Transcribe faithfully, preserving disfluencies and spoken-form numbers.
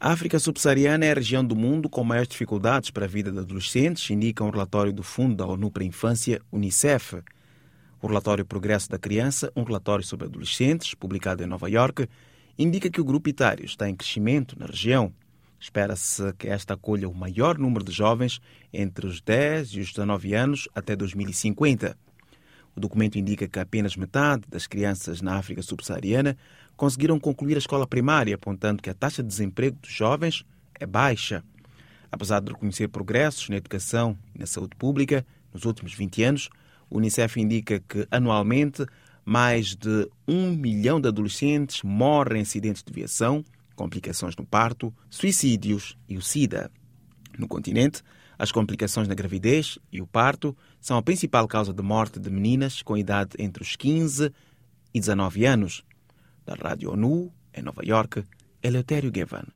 A África subsaariana é a região do mundo com maiores dificuldades para a vida de adolescentes, indica um relatório do Fundo da ONU para a Infância, Unicef. O relatório Progresso da Criança, um relatório sobre adolescentes, publicado em Nova Iorque, indica que o grupo etário está em crescimento na região. Espera-se que esta acolha o maior número de jovens entre os dez e os dezenove anos até dois mil e cinquenta. O documento indica que apenas metade das crianças na África subsaariana conseguiram concluir a escola primária, apontando que a taxa de desemprego dos jovens é baixa. Apesar de reconhecer progressos na educação e na saúde pública nos últimos vinte anos, o Unicef indica que, anualmente, mais de um milhão de adolescentes morrem em acidentes de viação, complicações no parto, suicídios e o SIDA. No continente, as complicações na gravidez e o parto são a principal causa de morte de meninas com idade entre os quinze e dezenove anos. Da Rádio ONU, em Nova Iorque, Eleutério Gavan.